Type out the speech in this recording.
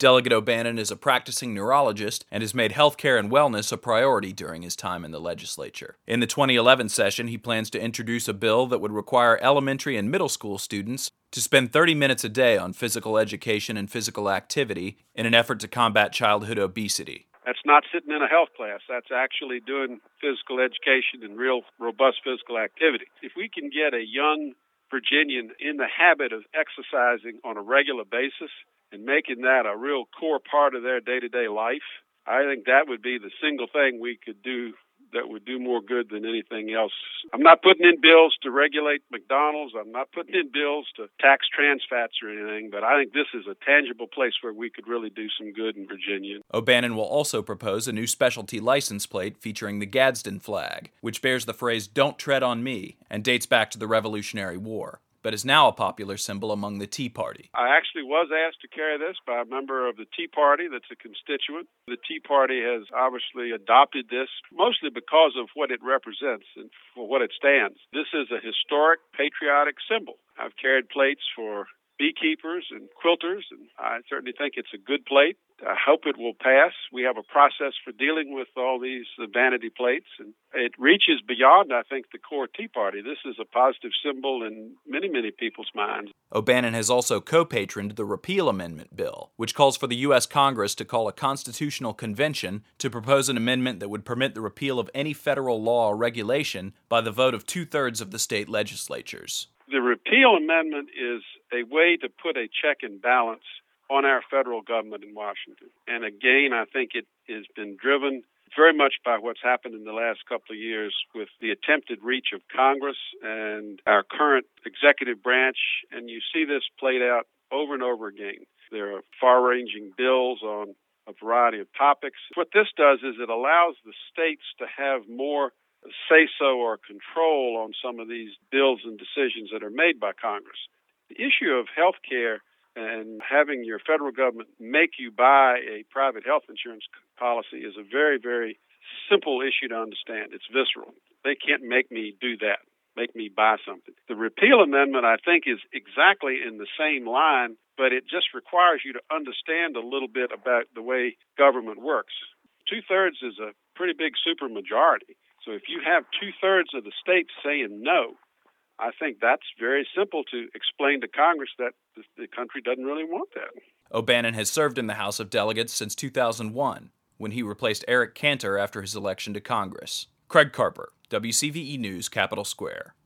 Delegate O'Bannon is a practicing neurologist and has made healthcare and wellness a priority during his time in the legislature. In the 2011 session, he plans to introduce a bill that would require elementary and middle school students to spend 30 minutes a day on physical education and physical activity in an effort to combat childhood obesity. That's not sitting in a health class. That's actually doing physical education and real robust physical activity. If we can get a young Virginian in the habit of exercising on a regular basis and making that a real core part of their day-to-day life, I think that would be the single thing we could do that would do more good than anything else. I'm not putting in bills to regulate McDonald's. I'm not putting in bills to tax trans fats or anything, but I think this is a tangible place where we could really do some good in Virginia. O'Bannon will also propose a new specialty license plate featuring the Gadsden flag, which bears the phrase "Don't tread on me" and dates back to the Revolutionary War, but is now a popular symbol among the Tea Party. I actually was asked to carry this by a member of the Tea Party that's a constituent. The Tea Party has obviously adopted this, mostly because of what it represents and for what it stands. This is a historic, patriotic symbol. I've carried plates for beekeepers and quilters, and I certainly think it's a good plate. I hope it will pass. We have a process for dealing with all these vanity plates, and it reaches beyond, I think, the core Tea Party. This is a positive symbol in many, many people's minds. O'Bannon has also co-patroned the Repeal Amendment bill, which calls for the U.S. Congress to call a constitutional convention to propose an amendment that would permit the repeal of any federal law or regulation by the vote of 2/3 of the state legislatures. The Repeal Amendment is a way to put a check and balance on our federal government in Washington. And again, I think it has been driven very much by what's happened in the last couple of years with the attempted reach of Congress and our current executive branch. And you see this played out over and over again. There are far-ranging bills on a variety of topics. What this does is it allows the states to have more say-so or control on some of these bills and decisions that are made by Congress. The issue of health care and having your federal government make you buy a private health insurance policy is a very, very simple issue to understand. It's visceral. They can't make me do that, make me buy something. The Repeal Amendment, I think, is exactly in the same line, but it just requires you to understand a little bit about the way government works. 2/3 is a pretty big supermajority. So if you have 2/3 of the states saying no, I think that's very simple to explain to Congress that the country doesn't really want that. O'Bannon has served in the House of Delegates since 2001, when he replaced Eric Cantor after his election to Congress. Craig Carper, WCVE News, Capitol Square.